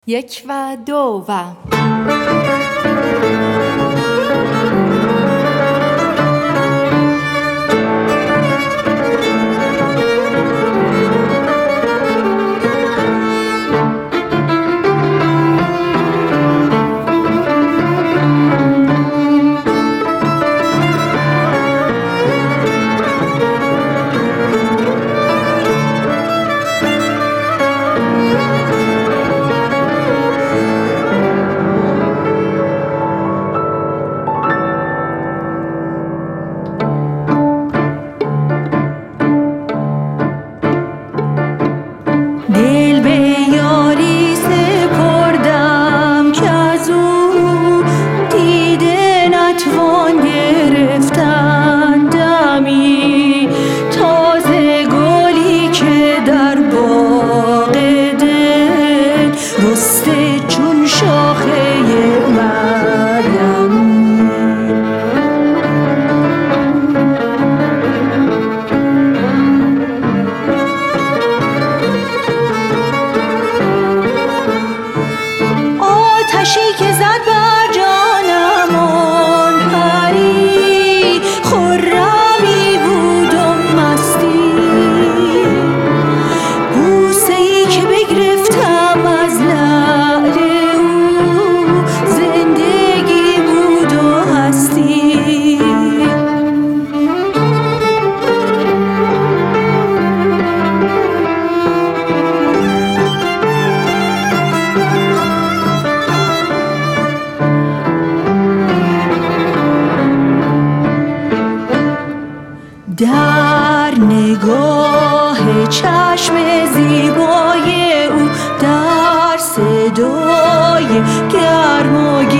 یک و دو و دل به یاری سپردم که از او دیده نتوان گرفتن دمی تازه گلی که در باغ دل رسته چون شاخه مریم. آتشی که زد بر جانم آن پری خرمی بود و مستی، بوسه‌ای که بگرفتم از لعل او زندگی بود و هستی. در نگاه چشم زیبای او، در صدای گرم و